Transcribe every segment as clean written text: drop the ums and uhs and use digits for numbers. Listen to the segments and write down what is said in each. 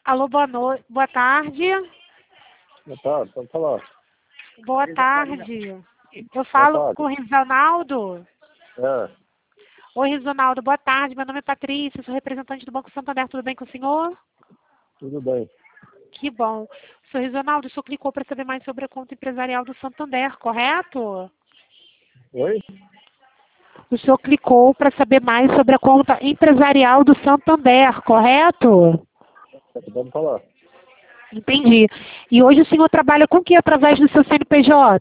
Alô, boa tarde. Boa tarde, pode falar. Boa tarde. Eu Boa falo tarde. com o Rizonaldo. É, Oi, Rizonaldo, boa tarde. Meu nome é Patrícia, sou representante do Banco Santander. Tudo bem com o senhor? tudo bem. Que bom. Sr. Rizonaldo, o senhor clicou para saber mais sobre a conta empresarial do Santander, correto? Oi? O senhor clicou para saber mais sobre a conta empresarial do Santander, correto? Pode falar. Entendi. E hoje o senhor trabalha com o que através do seu CNPJ?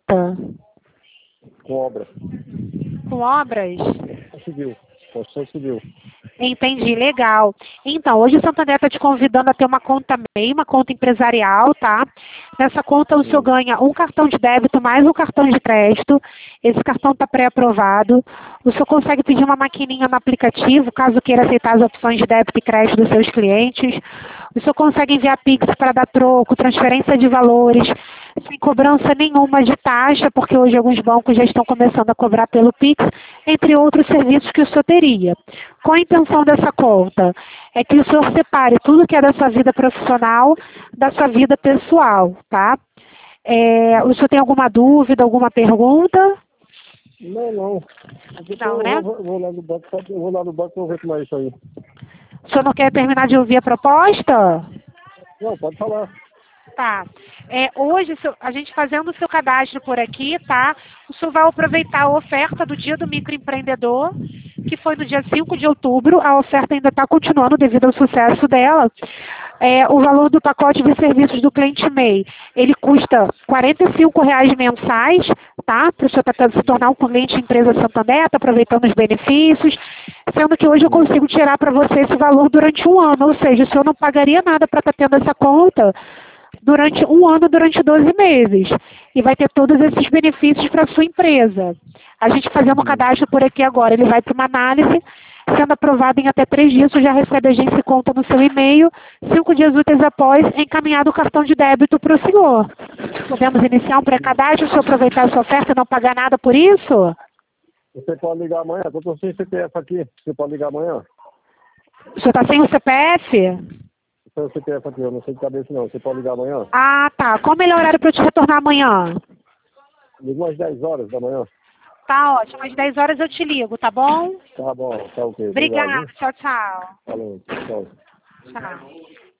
Com obra. Com obras? Civil. Construção civil. Entendi, legal. Então, hoje o Santander está te convidando a ter uma conta MEI, uma conta empresarial, tá? Nessa conta o senhor ganha um cartão de débito mais um cartão de crédito. Esse cartão está pré-aprovado. O senhor consegue pedir uma maquininha no aplicativo, caso queira aceitar as opções de débito e crédito dos seus clientes. O senhor consegue enviar Pix para dar troco, transferência de valores, sem cobrança nenhuma de taxa, porque hoje alguns bancos já estão começando a cobrar pelo Pix, entre outros serviços que o senhor teria. Qual a intenção dessa conta? É que o senhor separe tudo que é da sua vida profissional da sua vida pessoal, tá? O senhor tem alguma dúvida, alguma pergunta? Não. Não, Eu né? vou lá no banco, e vou ver como é isso aí. O senhor não quer terminar de ouvir a proposta? Não, pode falar. Tá. Hoje, a gente fazendo o seu cadastro por aqui, tá? O senhor vai aproveitar a oferta do Dia do Microempreendedor, que foi no dia 5 de outubro. A oferta ainda está continuando devido ao sucesso dela. O valor do pacote de serviços do cliente MEI, ele custa R$ 45,00 mensais, tá? Para o senhor se tornar um cliente empresa Santander, tá aproveitando os benefícios, sendo que hoje eu consigo tirar para você esse valor durante um ano, ou seja, o senhor não pagaria nada para estar tendo essa conta durante um ano, durante 12 meses. E vai ter todos esses benefícios para a sua empresa. A gente fazendo o cadastro por aqui agora, ele vai para uma análise, sendo aprovado em até 3 dias, você já recebe a agência e conta no seu e-mail, 5 dias úteis após, é encaminhado o cartão de débito para o senhor. Podemos iniciar um pré-cadastro, o senhor aproveitar a sua oferta e não pagar nada por isso? Você pode ligar amanhã? Eu estou sem CPF aqui. Você pode ligar amanhã? O senhor está sem o CPF? Sem o CPF aqui, eu não sei de cabeça não. Você pode ligar amanhã? Ah, tá. Qual o melhor horário para eu te retornar amanhã? Liga umas 10 horas da manhã. Tá ótimo, às 10 horas eu te ligo, tá bom? Tá bom, tá ok. Obrigado, Obrigada, hein? tchau, tchau. Falou, tchau. Tchau.